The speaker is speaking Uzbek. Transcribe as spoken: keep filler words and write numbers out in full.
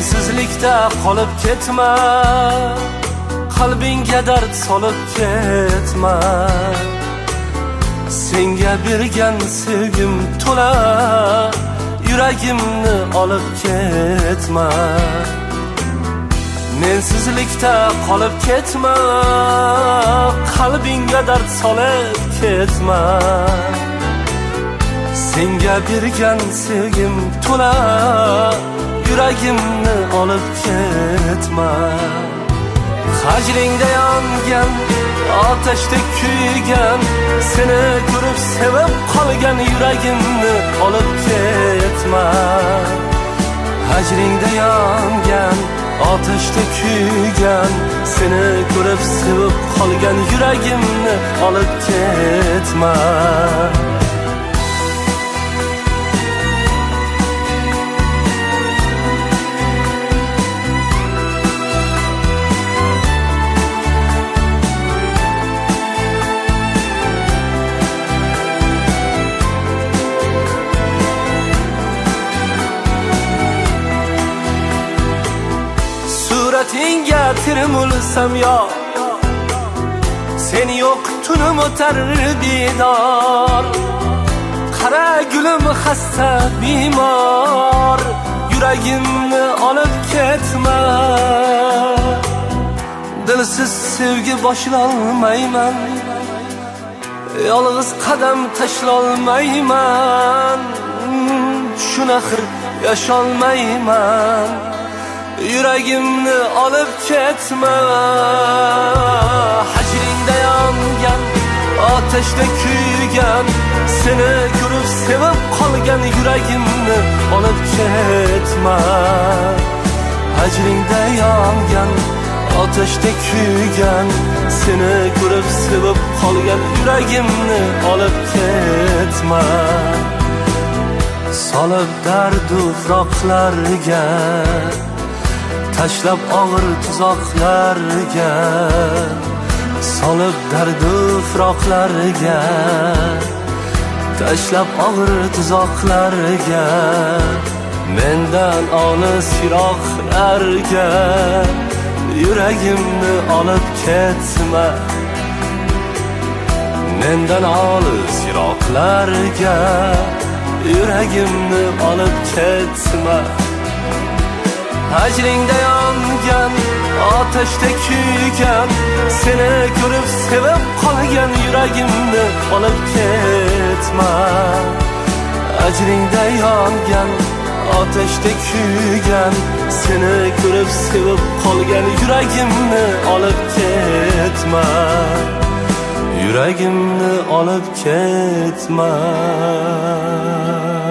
Mensizlikda qolib ketma, qalbingga dard solib ketma. Senga bergan sevgim to'la, yuragimni olib ketma. Mensizlikda qolib ketma, qalbingga dard solib ketma. Senga bergan sevgim to'la, yuragimni olib ketma. Hajringda yongan, ateşte kuygan, seni ko'rib sevib qolgan yuragimni olib ketma. Hajringda yongan, ateşte kuygan, seni ko'rib sevib qolgan yuragimni olib ketma. Suratinga tirmulsam yo, sen yo'q tunim o'tar bedor. Qara gulim xasta bemor, yuragimni olib ketma. Dilsiz sevgi boshlolmayman, yolg'iz qadam tashlolmayman. Shuna xir yasholmayman, yuragimni olib ketma. Hajringda yongan, ateşte kuygan, seni ko'rib sevib qolgan yuragimni olib ketma. Hajringda yongan, ateşte kuygan, seni ko'rib sevib qolgan yuragimni olib ketma. Solib dardu firoqlarga, tashlab og'ir tuzoqlarga, solib dardu firoqlarga, tashlab og'ir tuzoqlarga, mendan olis yiroqlarga, yuragimni olib ketma. Mendan olis yiroqlarga, yuragimni olib ketma. Hajringda yongan, ateşte kuygan, seni ko'rib sevib qolgan yuragimni olib ketma. Hajringda yongan, ateşte kuygan, seni ko'rib sevib qolgan yuragimni olib ketma. Yuragimni olib ketma.